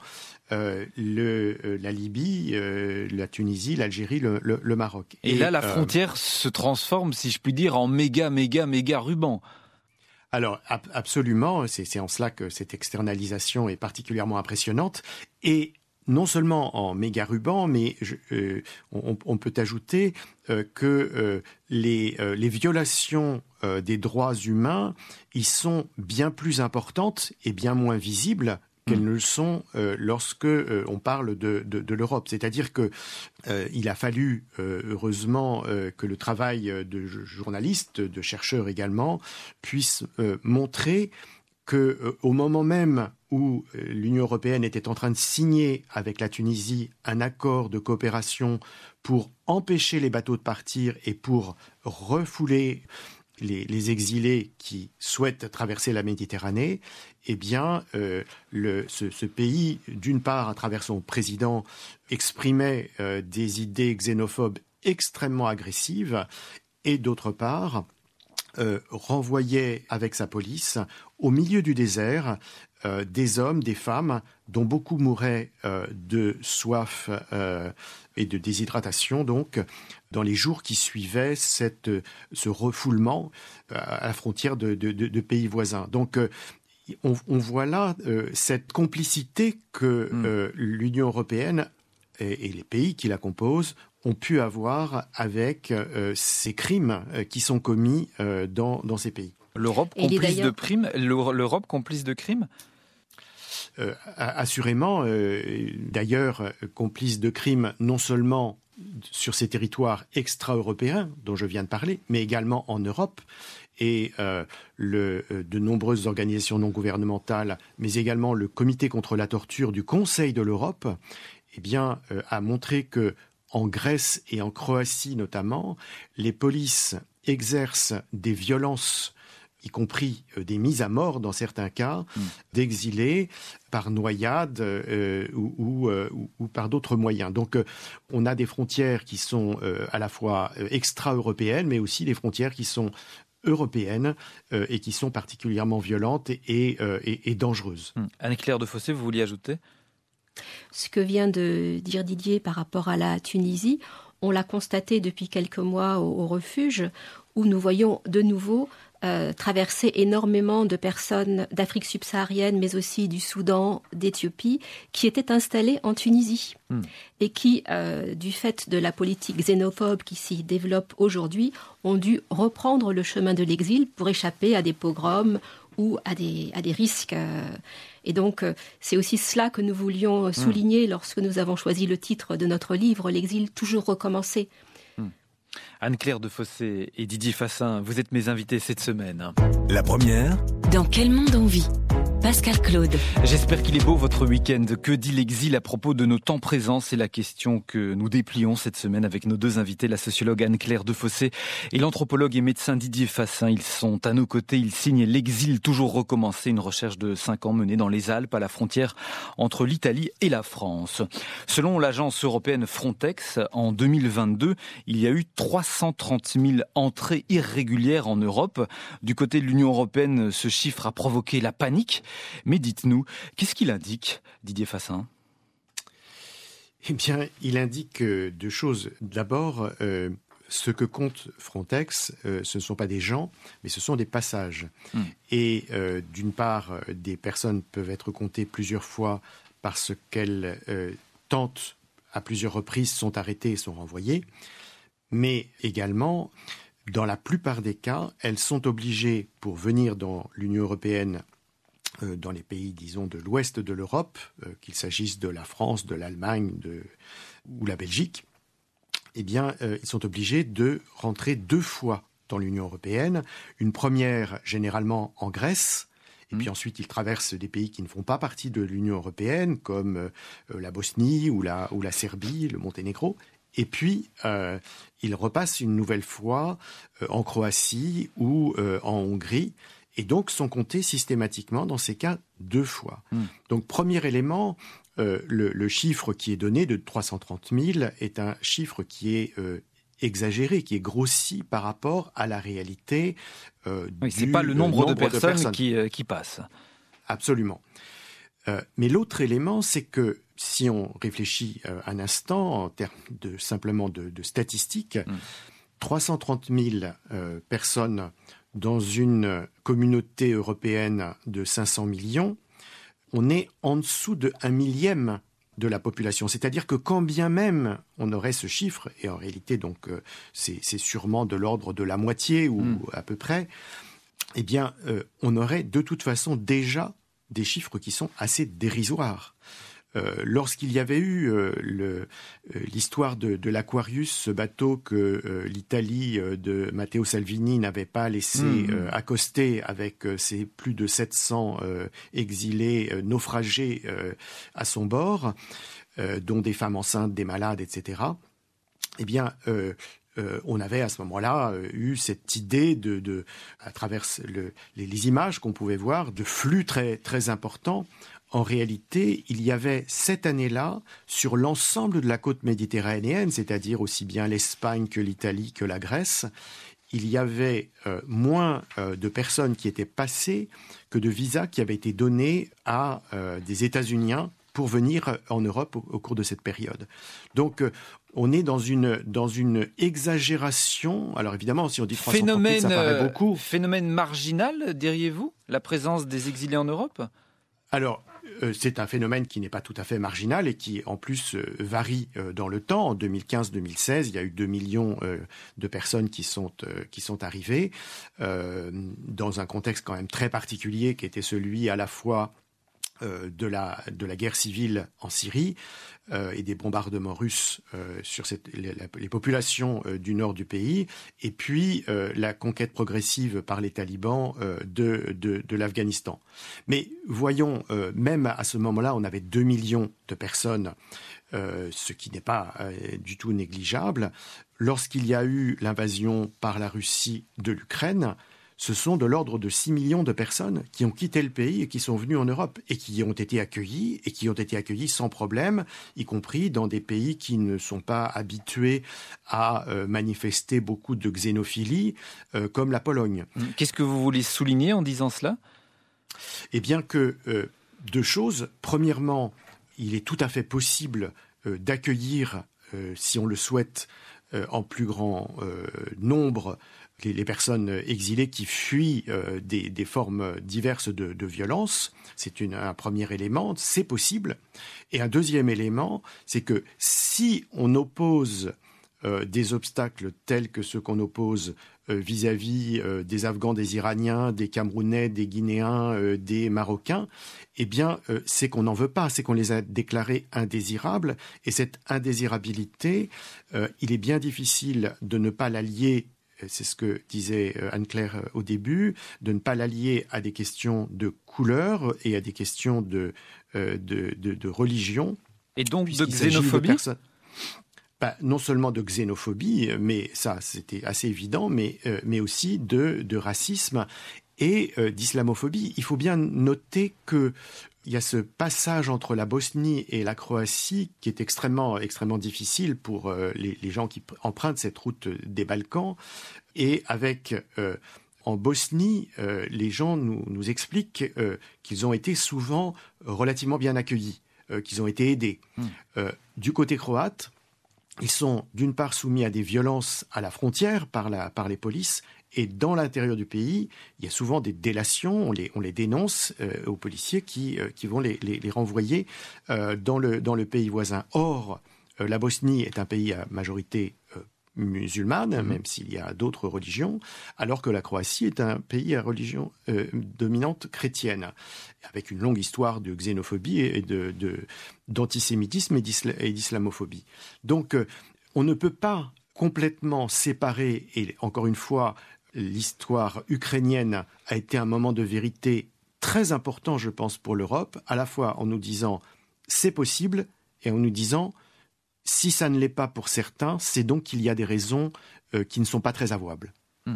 la Libye, la Tunisie, l'Algérie, le Maroc. Et là, la frontière se transforme, si je puis dire, en méga ruban. Alors, absolument, c'est en cela que cette externalisation est particulièrement impressionnante. Et non seulement en méga ruban, mais on peut ajouter que les violations des droits humains y sont bien plus importantes et bien moins visibles qu'elles ne le sont lorsque on parle de l'Europe. C'est-à-dire que il a fallu, heureusement, que le travail de journalistes, de chercheurs également, puisse montrer que au moment même où l'Union européenne était en train de signer avec la Tunisie un accord de coopération pour empêcher les bateaux de partir et pour refouler les exilés qui souhaitent traverser la Méditerranée, eh bien, ce pays, d'une part, à travers son président, exprimait des idées xénophobes extrêmement agressives, et d'autre part, renvoyait avec sa police au milieu du désert des hommes, des femmes, dont beaucoup mouraient de soif et de déshydratation, donc, dans les jours qui suivaient ce refoulement à la frontière de pays voisins. Donc, on voit là cette complicité que l'Union européenne et les pays qui la composent ont pu avoir avec ces crimes qui sont commis dans ces pays. L'Europe complice de crimes assurément, d'ailleurs, complice de crimes non seulement sur ces territoires extra-européens dont je viens de parler, mais également en Europe. Et de nombreuses organisations non gouvernementales, mais également le Comité contre la torture du Conseil de l'Europe, eh bien, a montré que en Grèce et en Croatie notamment, les polices exercent des violences, y compris des mises à mort dans certains cas, d'exilés par noyade ou par d'autres moyens. Donc on a des frontières qui sont à la fois extra-européennes, mais aussi des frontières qui sont européennes et qui sont particulièrement violentes et dangereuses. Anne-Claire Defossé, vous vouliez ajouter ? Ce que vient de dire Didier par rapport à la Tunisie, on l'a constaté depuis quelques mois au refuge, où nous voyons de nouveau traverser énormément de personnes d'Afrique subsaharienne, mais aussi du Soudan, d'Éthiopie, qui étaient installées en Tunisie et qui, du fait de la politique xénophobe qui s'y développe aujourd'hui, ont dû reprendre le chemin de l'exil pour échapper à des pogroms ou à des risques. Et donc, c'est aussi cela que nous voulions souligner lorsque nous avons choisi le titre de notre livre, L'exil toujours recommencé. Anne-Claire Defossé et Didier Fassin, vous êtes mes invités cette semaine. La première Dans quel monde on vit ? Pascal Claude. J'espère qu'il est beau votre week-end. Que dit l'exil à propos de nos temps présents ? C'est la question que nous déplions cette semaine avec nos deux invités, la sociologue Anne-Claire Defossé et l'anthropologue et médecin Didier Fassin. Ils sont à nos côtés, ils signent L'exil toujours recommencé, une recherche de 5 ans menée dans les Alpes à la frontière entre l'Italie et la France. Selon l'agence européenne Frontex, en 2022, il y a eu 330 000 entrées irrégulières en Europe. Du côté de l'Union européenne, ce chiffre a provoqué la panique. Mais dites-nous, qu'est-ce qu'il indique, Didier Fassin ? Eh bien, il indique deux choses. D'abord, ce que compte Frontex, ce ne sont pas des gens, mais ce sont des passages. Et d'une part, des personnes peuvent être comptées plusieurs fois parce qu'elles tentent à plusieurs reprises, sont arrêtées et sont renvoyées. Mais également, dans la plupart des cas, elles sont obligées, pour venir dans l'Union européenne, dans les pays, disons, de l'ouest de l'Europe, qu'il s'agisse de la France, de l'Allemagne ou la Belgique, eh bien, ils sont obligés de rentrer 2 fois dans l'Union européenne. Une première, généralement, en Grèce, et puis ensuite, ils traversent des pays qui ne font pas partie de l'Union européenne, comme la Bosnie ou la Serbie, le Monténégro. Et puis, ils repassent une nouvelle fois en Croatie ou en Hongrie, et donc sont comptés systématiquement dans ces cas 2 fois. Donc premier élément, le chiffre qui est donné de 330 000 est un chiffre qui est exagéré, qui est grossi par rapport à la réalité oui, c'est pas le nombre de personnes qui passent. Absolument. Mais l'autre élément, c'est que si on réfléchit un instant en termes simplement de statistiques, 330 000 personnes dans une communauté européenne de 500 millions, on est en dessous de 1/1000 de la population. C'est-à-dire que quand bien même on aurait ce chiffre, et en réalité donc c'est sûrement de l'ordre de la moitié ou à peu près, eh bien on aurait de toute façon déjà des chiffres qui sont assez dérisoires. Lorsqu'il y avait eu l'histoire de l'Aquarius, ce bateau que l'Italie de Matteo Salvini n'avait pas laissé accoster avec ses plus de 700 exilés naufragés à son bord, dont des femmes enceintes, des malades, etc. Eh bien, on avait à ce moment-là eu cette idée à travers les images qu'on pouvait voir, de flux très, très importants. En réalité, il y avait cette année-là, sur l'ensemble de la côte méditerranéenne, c'est-à-dire aussi bien l'Espagne que l'Italie que la Grèce, il y avait moins de personnes qui étaient passées que de visas qui avaient été donnés à des États-Uniens pour venir en Europe au cours de cette période. Donc, on est dans une exagération. Alors évidemment, si on dit 330 000, ça paraît beaucoup. Phénomène marginal, diriez-vous, la présence des exilés en Europe ? Alors, c'est un phénomène qui n'est pas tout à fait marginal et qui, en plus, varie dans le temps. En 2015-2016, il y a eu 2 millions de personnes qui sont arrivées dans un contexte quand même très particulier qui était celui à la fois de la guerre civile en Syrie et des bombardements russes sur les populations du nord du pays, et puis la conquête progressive par les talibans de l'Afghanistan. Mais voyons, même à ce moment-là, on avait 2 millions de personnes, ce qui n'est pas du tout négligeable. Lorsqu'il y a eu l'invasion par la Russie de l'Ukraine, ce sont de l'ordre de 6 millions de personnes qui ont quitté le pays et qui sont venues en Europe et qui ont été accueillies sans problème, y compris dans des pays qui ne sont pas habitués à manifester beaucoup de xénophilie, comme la Pologne. Qu'est-ce que vous voulez souligner en disant cela ? Eh bien que 2 choses. Premièrement, il est tout à fait possible d'accueillir, si on le souhaite, en plus grand nombre, les personnes exilées qui fuient des formes diverses de violence. C'est un premier élément, c'est possible. Et un deuxième élément, c'est que si on oppose des obstacles tels que ceux qu'on oppose vis-à-vis des Afghans, des Iraniens, des Camerounais, des Guinéens, des Marocains, eh bien, c'est qu'on n'en veut pas, c'est qu'on les a déclarés indésirables. Et cette indésirabilité, il est bien difficile de ne pas la lier c'est ce que disait Anne-Claire au début, de ne pas l'allier à des questions de couleur et à des questions de religion. Et donc de xénophobie ? Non seulement de xénophobie, mais ça c'était assez évident, mais aussi de racisme et d'islamophobie. Il faut bien noter qu'il y a ce passage entre la Bosnie et la Croatie qui est extrêmement, extrêmement difficile pour les gens qui empruntent cette route des Balkans. Et avec, en Bosnie, les gens nous expliquent qu'ils ont été souvent relativement bien accueillis, qu'ils ont été aidés. Du côté croate, ils sont d'une part soumis à des violences à la frontière par les polices, et dans l'intérieur du pays, il y a souvent des délations, on les dénonce aux policiers qui vont les renvoyer dans le pays voisin. Or, la Bosnie est un pays à majorité musulmane, même s'il y a d'autres religions, alors que la Croatie est un pays à religion dominante chrétienne, avec une longue histoire de xénophobie et d'antisémitisme et d'islamophobie. Donc, on ne peut pas complètement séparer, et encore une fois, l'histoire ukrainienne a été un moment de vérité très important, je pense, pour l'Europe, à la fois en nous disant « c'est possible » et en nous disant « si ça ne l'est pas pour certains, c'est donc qu'il y a des raisons qui ne sont pas très avouables ».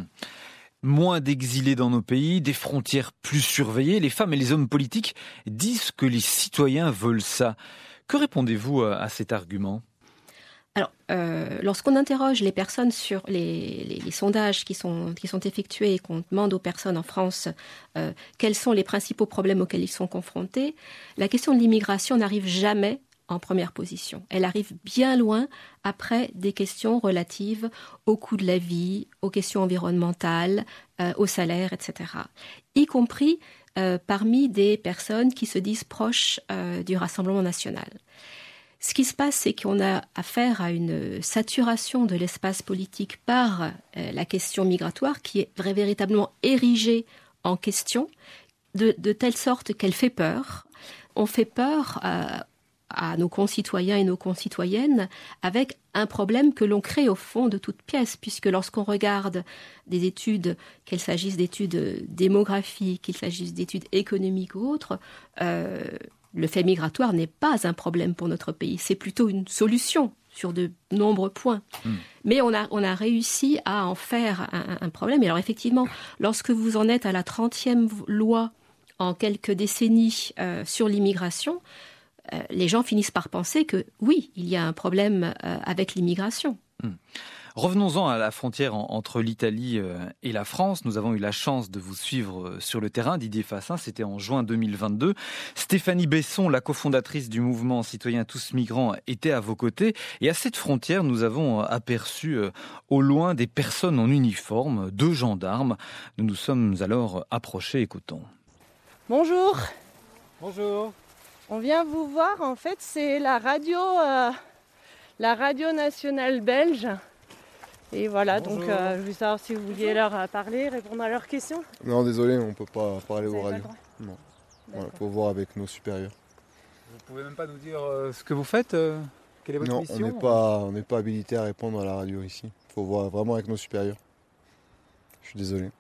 Moins d'exilés dans nos pays, des frontières plus surveillées, les femmes et les hommes politiques disent que les citoyens veulent ça. Que répondez-vous à cet argument ? Alors, lorsqu'on interroge les personnes sur les sondages qui sont effectués et qu'on demande aux personnes en France quels sont les principaux problèmes auxquels ils sont confrontés, la question de l'immigration n'arrive jamais en première position. Elle arrive bien loin après des questions relatives au coût de la vie, aux questions environnementales, au salaire, etc. Y compris parmi des personnes qui se disent proches du Rassemblement national. Ce qui se passe, c'est qu'on a affaire à une saturation de l'espace politique par la question migratoire qui est véritablement érigée en question, de telle sorte qu'elle fait peur. On fait peur à nos concitoyens et nos concitoyennes avec un problème que l'on crée au fond de toute pièce, puisque lorsqu'on regarde des études, qu'il s'agisse d'études démographiques, qu'il s'agisse d'études économiques ou autres, le fait migratoire n'est pas un problème pour notre pays, c'est plutôt une solution sur de nombreux points. Mais on a réussi à en faire un problème. Et alors effectivement, lorsque vous en êtes à la 30e loi en quelques décennies sur l'immigration, les gens finissent par penser que oui, il y a un problème avec l'immigration. Revenons-en à la frontière entre l'Italie et la France. Nous avons eu la chance de vous suivre sur le terrain. Didier Fassin, c'était en juin 2022. Stéphanie Besson, la cofondatrice du mouvement citoyen Tous Migrants, était à vos côtés. Et à cette frontière, nous avons aperçu au loin des personnes en uniforme, 2 gendarmes. Nous nous sommes alors approchés. Écoutons. Bonjour. Bonjour. On vient vous voir, en fait, c'est la radio nationale belge. Et voilà, bonjour. Donc je voulais savoir si vous vouliez leur parler, répondre à leurs questions. Non, désolé, on ne peut pas parler aux radios. Non, voilà, faut voir avec nos supérieurs. Vous pouvez même pas nous dire ce que vous faites quelle est votre mission? Non, on n'est pas habilité à répondre à la radio ici. Il faut voir vraiment avec nos supérieurs. Je suis désolé.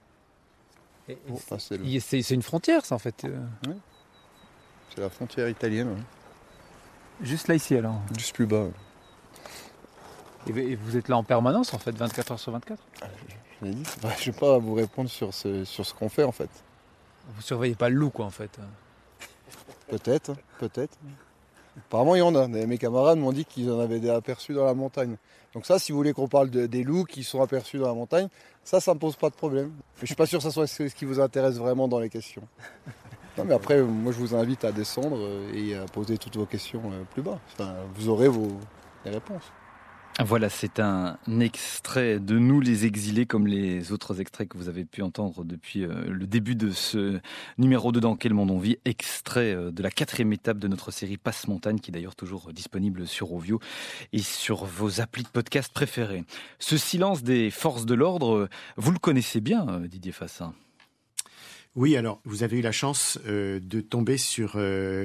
C'est une frontière, ça, en fait. Oui. C'est la frontière italienne. Ouais. Juste là, ici, alors? Juste plus bas. Ouais. Et vous êtes là en permanence, en fait, 24 heures sur 24? Je l'ai dit. Je ne vais pas vous répondre sur ce qu'on fait, en fait. Vous surveillez pas le loup, quoi, en fait? Peut-être. Apparemment, il y en a. Mes camarades m'ont dit qu'ils en avaient des aperçus dans la montagne. Donc ça, si vous voulez qu'on parle des loups qui sont aperçus dans la montagne, ça ne me pose pas de problème. Mais je ne suis pas sûr que ça soit ce qui vous intéresse vraiment dans les questions. Non, mais après, moi, je vous invite à descendre et à poser toutes vos questions plus bas. Enfin, vous aurez les réponses. Voilà, c'est un extrait de Nous les exilés, comme les autres extraits que vous avez pu entendre depuis le début de ce numéro 2 Dans quel monde on vit, extrait de la 4e étape de notre série Passe-Montagne, qui est d'ailleurs toujours disponible sur Rovio et sur vos applis de podcast préférés. Ce silence des forces de l'ordre, vous le connaissez bien, Didier Fassin? Oui, alors vous avez eu la chance de tomber sur...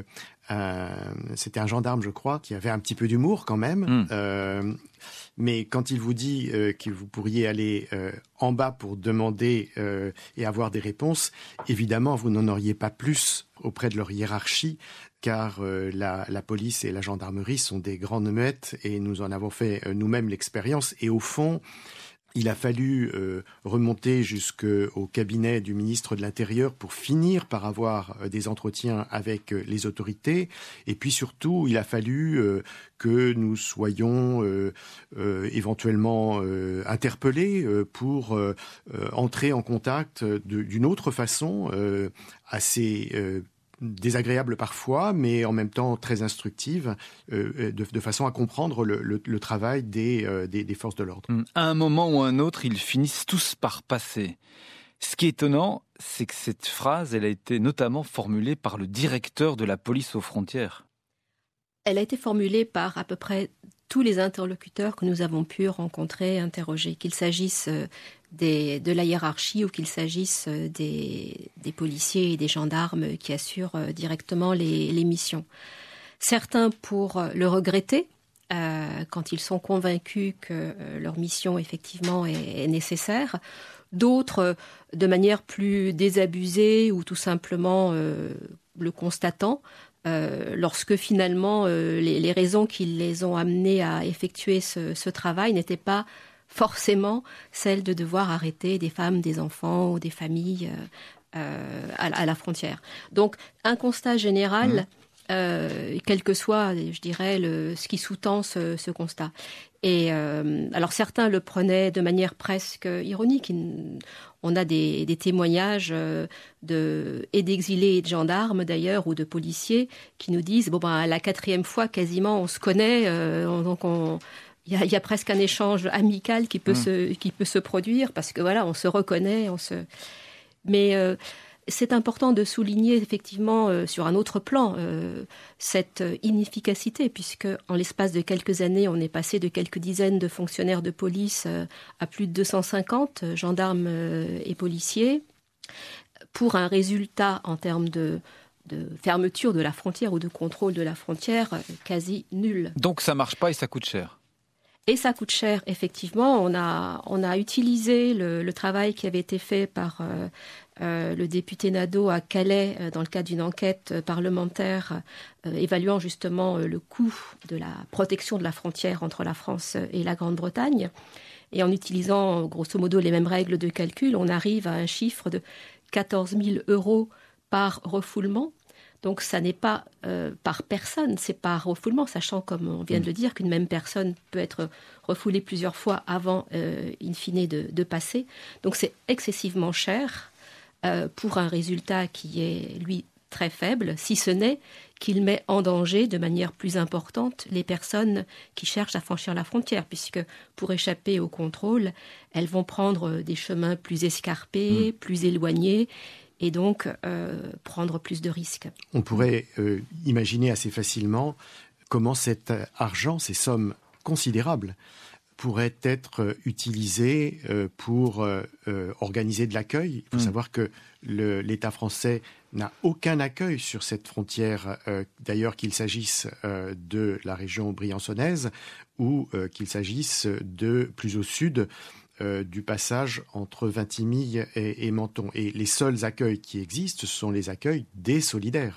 c'était un gendarme, je crois, qui avait un petit peu d'humour quand même. Mais quand il vous dit que vous pourriez aller en bas pour demander et avoir des réponses, évidemment, vous n'en auriez pas plus auprès de leur hiérarchie, car la police et la gendarmerie sont des grandes muettes et nous en avons fait nous-mêmes l'expérience. Et au fond, il a fallu remonter jusqu'au cabinet du ministre de l'Intérieur pour finir par avoir des entretiens avec les autorités. Et puis surtout, il a fallu que nous soyons éventuellement interpellés pour entrer en contact d'une autre façon, assez désagréable parfois, mais en même temps très instructive, de façon à comprendre le travail des forces de l'ordre. À un moment ou à un autre, ils finissent tous par passer. Ce qui est étonnant, c'est que cette phrase, elle a été notamment formulée par le directeur de la police aux frontières. Elle a été formulée par à peu près tous les interlocuteurs que nous avons pu rencontrer, interroger, qu'il s'agisse de la hiérarchie ou qu'il s'agisse des policiers et des gendarmes qui assurent directement les missions. Certains pour le regretter, quand ils sont convaincus que leur mission effectivement est nécessaire, d'autres de manière plus désabusée ou tout simplement le constatant, lorsque finalement les raisons qui les ont amenés à effectuer ce travail n'étaient pas forcément celles de devoir arrêter des femmes, des enfants ou des familles à la frontière. Donc un constat général, quel que soit, je dirais, ce qui sous-tend ce constat. Et alors certains le prenaient de manière presque ironique. On a des témoignages d'exilés et de gendarmes d'ailleurs ou de policiers qui nous disent à la 4e fois quasiment on se connaît, donc il y a presque un échange amical qui peut se produire parce que voilà, on se reconnaît, mais c'est important de souligner effectivement sur un autre plan cette inefficacité, puisque en l'espace de quelques années, on est passé de quelques dizaines de fonctionnaires de police à plus de 250 gendarmes et policiers, pour un résultat en termes de fermeture de la frontière ou de contrôle de la frontière quasi nul. Donc ça marche pas et ça coûte cher. Et ça coûte cher, effectivement. On a utilisé le travail qui avait été fait par le député Nadeau à Calais dans le cadre d'une enquête parlementaire évaluant justement le coût de la protection de la frontière entre la France et la Grande-Bretagne. Et en utilisant grosso modo les mêmes règles de calcul, on arrive à un chiffre de 14 000 € par refoulement. Donc ça n'est pas par personne, c'est par refoulement, sachant, comme on vient de le dire, qu'une même personne peut être refoulée plusieurs fois avant, in fine, de passer. Donc c'est excessivement cher pour un résultat qui est, lui, très faible, si ce n'est qu'il met en danger de manière plus importante les personnes qui cherchent à franchir la frontière, puisque pour échapper au contrôle, elles vont prendre des chemins plus escarpés, plus éloignés, et donc prendre plus de risques. On pourrait imaginer assez facilement comment cet argent, ces sommes considérables, pourraient être utilisées pour organiser de l'accueil. Il faut savoir que l'État français n'a aucun accueil sur cette frontière, d'ailleurs qu'il s'agisse de la région briançonnaise ou qu'il s'agisse de plus au sud, du passage entre Vintimille et Menton. Et les seuls accueils qui existent, ce sont les accueils des solidaires.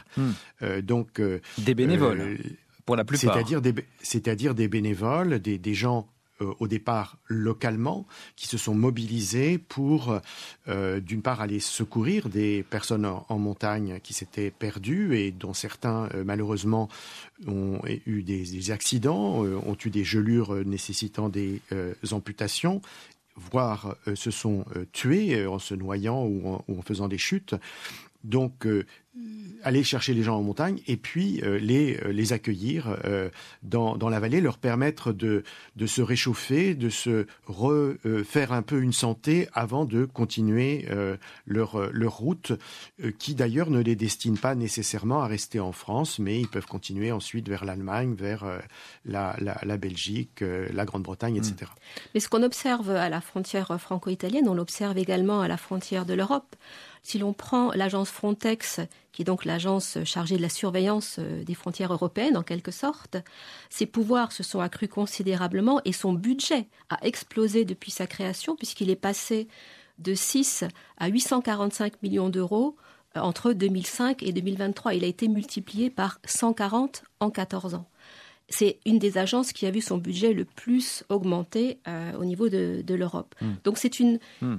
Donc, des bénévoles, pour la plupart. C'est-à-dire des bénévoles, des gens au départ localement, qui se sont mobilisés pour, d'une part, aller secourir des personnes en montagne qui s'étaient perdues et dont certains, malheureusement, ont eu des accidents, ont eu des gelures nécessitant des amputations, voire se sont tués en se noyant ou en faisant des chutes. Donc, aller chercher les gens en montagne et puis les accueillir dans la vallée, leur permettre de se réchauffer, de se refaire un peu une santé avant de continuer leur route, qui d'ailleurs ne les destine pas nécessairement à rester en France, mais ils peuvent continuer ensuite vers l'Allemagne, vers la Belgique, la Grande-Bretagne, etc. Mais ce qu'on observe à la frontière franco-italienne, on l'observe également à la frontière de l'Europe. Si l'on prend l'agence Frontex, qui est donc l'agence chargée de la surveillance des frontières européennes en quelque sorte, ses pouvoirs se sont accrus considérablement et son budget a explosé depuis sa création puisqu'il est passé de 6 à 845 millions d'euros entre 2005 et 2023. Il a été multiplié par 140 en 14 ans. C'est une des agences qui a vu son budget le plus augmenter au niveau de l'Europe. Donc c'est une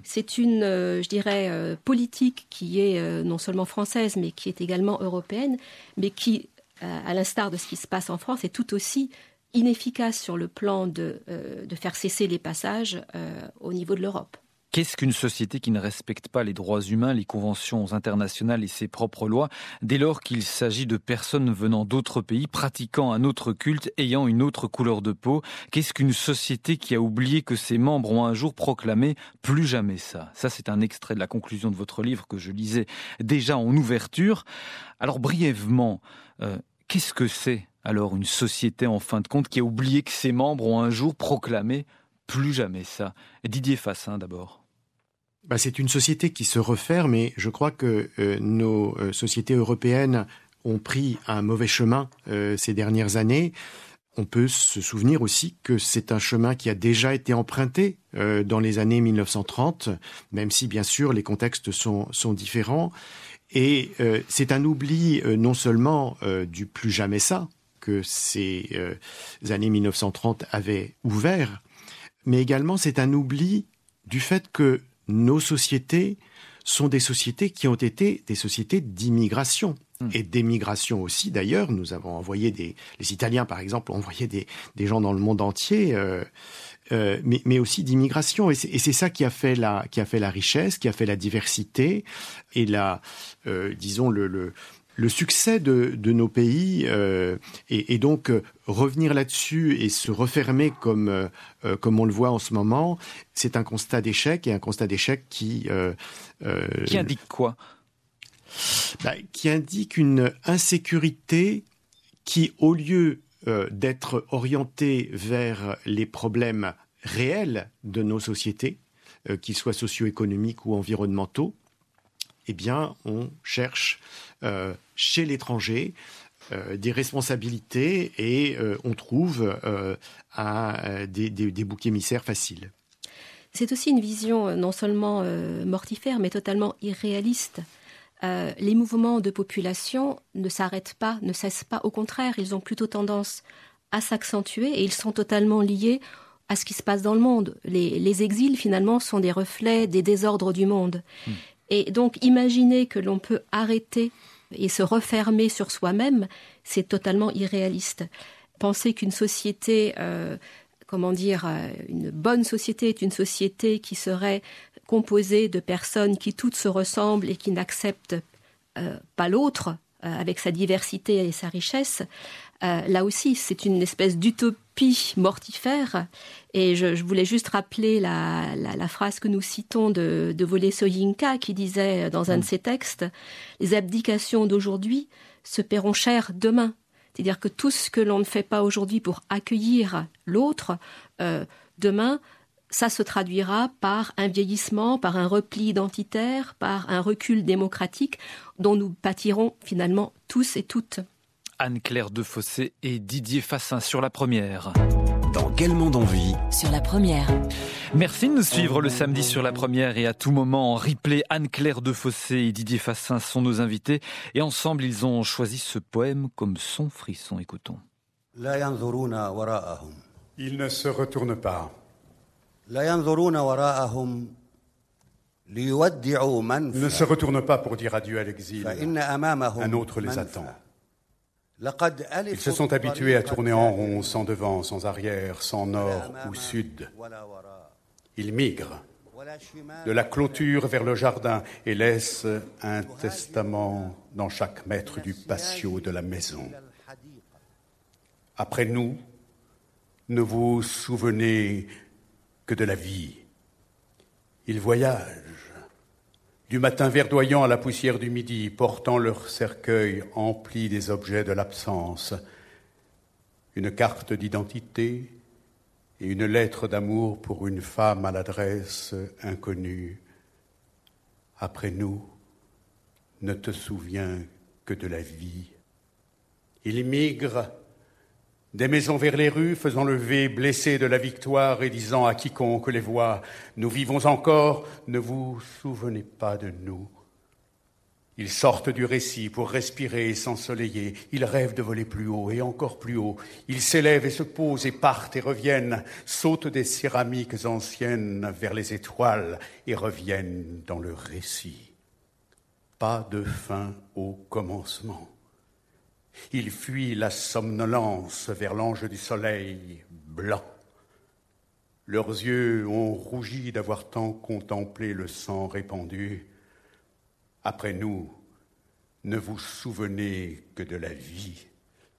je dirais, politique qui est non seulement française, mais qui est également européenne, mais qui, à l'instar de ce qui se passe en France, est tout aussi inefficace sur le plan de faire cesser les passages au niveau de l'Europe. Qu'est-ce qu'une société qui ne respecte pas les droits humains, les conventions internationales et ses propres lois, dès lors qu'il s'agit de personnes venant d'autres pays, pratiquant un autre culte, ayant une autre couleur de peau? Qu'est-ce qu'une société qui a oublié que ses membres ont un jour proclamé « plus jamais ça ». Ça, c'est un extrait de la conclusion de votre livre que je lisais déjà en ouverture. Alors, brièvement, qu'est-ce que c'est alors une société, en fin de compte, qui a oublié que ses membres ont un jour proclamé « plus jamais ça ». Didier Fassin, d'abord. C'est une société qui se referme et je crois que nos sociétés européennes ont pris un mauvais chemin ces dernières années. On peut se souvenir aussi que c'est un chemin qui a déjà été emprunté dans les années 1930, même si bien sûr les contextes sont différents. Et c'est un oubli non seulement du plus jamais ça, que ces années 1930 avaient ouvert, mais également c'est un oubli du fait que nos sociétés sont des sociétés qui ont été des sociétés d'immigration et d'émigration aussi. D'ailleurs, nous avons envoyé les Italiens, par exemple, ont envoyé des gens dans le monde entier, mais aussi d'immigration. Et c'est ça qui a fait la richesse, qui a fait la diversité et disons le succès de nos pays, et donc revenir là-dessus et se refermer comme on le voit en ce moment, c'est un constat d'échec, et un constat d'échec qui indique quoi? Qui indique une insécurité qui, au lieu d'être orientée vers les problèmes réels de nos sociétés, qu'ils soient socio-économiques ou environnementaux, eh bien, on cherche chez l'étranger des responsabilités et on trouve des boucs émissaires faciles. C'est aussi une vision non seulement mortifère, mais totalement irréaliste. Les mouvements de population ne s'arrêtent pas, ne cessent pas. Au contraire, ils ont plutôt tendance à s'accentuer et ils sont totalement liés à ce qui se passe dans le monde. Les exils, finalement, sont des reflets des désordres du monde. Et donc, imaginer que l'on peut arrêter et se refermer sur soi-même, c'est totalement irréaliste. Penser qu'une société, une bonne société est une société qui serait composée de personnes qui toutes se ressemblent et qui n'acceptent pas l'autre, avec sa diversité et sa richesse, là aussi, c'est une espèce d'utopie mortifère. Et je voulais juste rappeler la phrase que nous citons de Wole Soyinka, qui disait dans un de ses textes « Les abdications d'aujourd'hui se paieront cher demain ». C'est-à-dire que tout ce que l'on ne fait pas aujourd'hui pour accueillir l'autre, demain, ça se traduira par un vieillissement, par un repli identitaire, par un recul démocratique dont nous pâtirons finalement tous et toutes. Anne-Claire Defossé et Didier Fassin sur La Première. Dans Quel monde on vit? Sur La Première. Merci de nous suivre le samedi sur La Première et à tout moment en replay. Anne-Claire Defossé et Didier Fassin sont nos invités et ensemble ils ont choisi ce poème comme son frisson. Écoutons. Ils ne se retournent pas. Ne se retournent pas pour dire adieu à l'exil. Un autre les attend. Ils se sont habitués à tourner en rond, sans devant, sans arrière, sans nord ou sud. Ils migrent de la clôture vers le jardin et laissent un testament dans chaque mètre du patio de la maison. Après nous, ne vous souvenez que de la vie. Ils voyagent, du matin verdoyant à la poussière du midi, portant leur cercueil empli des objets de l'absence, une carte d'identité et une lettre d'amour pour une femme à l'adresse inconnue. Après nous, ne te souvient que de la vie. Ils migrent des maisons vers les rues, faisant lever, blessés de la victoire et disant à quiconque les voit, nous vivons encore, ne vous souvenez pas de nous. Ils sortent du récit pour respirer et s'ensoleiller. Ils rêvent de voler plus haut et encore plus haut. Ils s'élèvent et se posent et partent et reviennent, sautent des céramiques anciennes vers les étoiles et reviennent dans le récit. Pas de fin au commencement. Ils fuient la somnolence vers l'ange du soleil blanc. Leurs yeux ont rougi d'avoir tant contemplé le sang répandu. Après nous, ne vous souvenez que de la vie.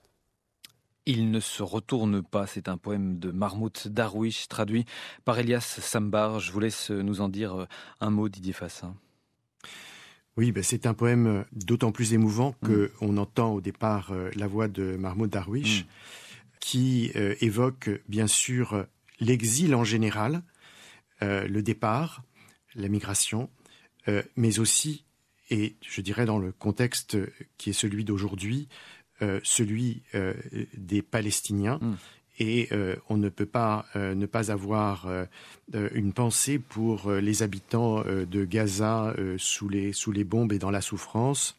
Il ne se retourne pas, c'est un poème de Mahmoud Darwish, traduit par Elias Sambar. Je vous laisse nous en dire un mot, Didier Fassin. Oui, c'est un poème d'autant plus émouvant qu'on entend au départ la voix de Mahmoud Darwish, qui évoque bien sûr l'exil en général, le départ, la migration, mais aussi, et je dirais dans le contexte qui est celui d'aujourd'hui, celui des Palestiniens. Et on ne peut pas ne pas avoir une pensée pour les habitants de Gaza sous les bombes et dans la souffrance,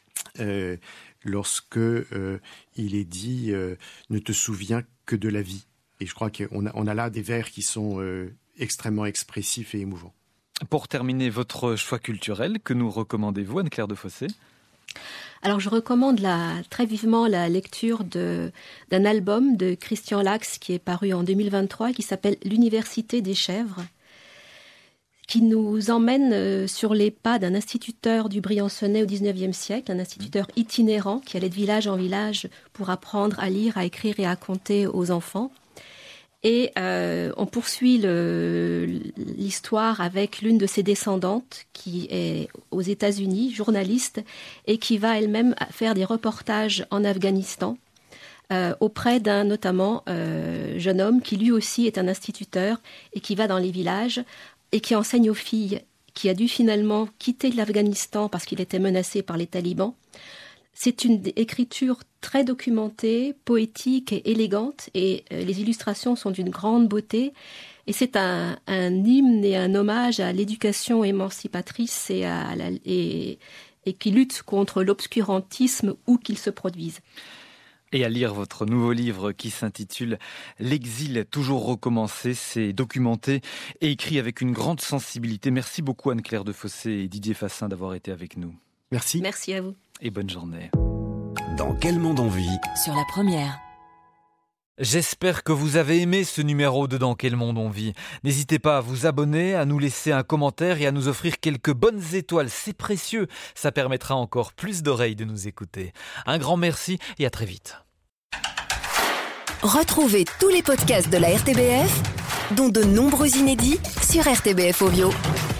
lorsque il est dit ne te souviens que de la vie. Et je crois qu'on a là des vers qui sont extrêmement expressifs et émouvants. Pour terminer, votre choix culturel, que nous recommandez-vous, Anne-Claire Defossé ? Alors je recommande très vivement la lecture d'un album de Christian Lax qui est paru en 2023 qui s'appelle L'Université des Chèvres, qui nous emmène sur les pas d'un instituteur du Briançonnais au XIXe siècle, un instituteur itinérant qui allait de village en village pour apprendre à lire, à écrire et à compter aux enfants. Et on poursuit l'histoire avec l'une de ses descendantes qui est aux États-Unis, journaliste, et qui va elle-même faire des reportages en Afghanistan auprès d'un notamment jeune homme qui lui aussi est un instituteur et qui va dans les villages et qui enseigne aux filles, qui a dû finalement quitter l'Afghanistan parce qu'il était menacé par les talibans. C'est une écriture très documentée, poétique et élégante, et les illustrations sont d'une grande beauté. Et c'est un hymne et un hommage à l'éducation émancipatrice et qui lutte contre l'obscurantisme où qu'il se produise. Et à lire votre nouveau livre qui s'intitule « L'exil toujours recommencé ». C'est documenté et écrit avec une grande sensibilité. Merci beaucoup Anne-Claire Defossé et Didier Fassin d'avoir été avec nous. Merci. Merci à vous. Et bonne journée. Dans Quel monde on vit ? Sur la première. J'espère que vous avez aimé ce numéro de Dans Quel monde on vit. N'hésitez pas à vous abonner, à nous laisser un commentaire et à nous offrir quelques bonnes étoiles. C'est précieux, ça permettra encore plus d'oreilles de nous écouter. Un grand merci et à très vite. Retrouvez tous les podcasts de la RTBF, dont de nombreux inédits sur RTBF Audio.